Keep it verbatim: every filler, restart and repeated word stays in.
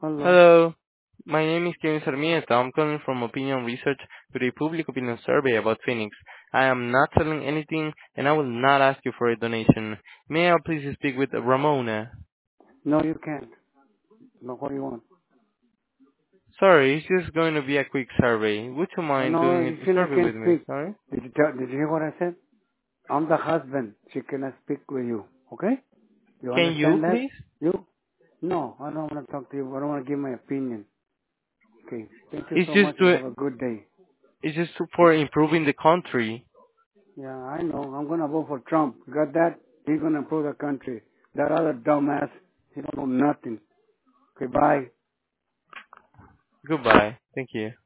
Hello. Hello. My name is Kevin Sarmiento. I'm calling from Opinion Research with a public opinion survey about Phoenix. I am not selling anything and I will not ask you for a donation. May I please speak with Ramona? No, you can't. No, what do you want? Sorry, it's just going to be a quick survey. Would you Uh, mind no, doing a you still survey can't with me? speak. Sorry? Did you tell, did you hear what I said? I'm the husband. She cannot speak with you. Okay? You Can you understand that? please? You? No, I don't want to talk to you. I don't want to give my opinion. Okay. Thank you It's so just much and to, have a good day. it's just for improving the country. Yeah, I know. I'm going to vote for Trump. Got that? He's going to improve the country. That other dumbass, he don't know nothing. Okay, bye. Goodbye. Thank you.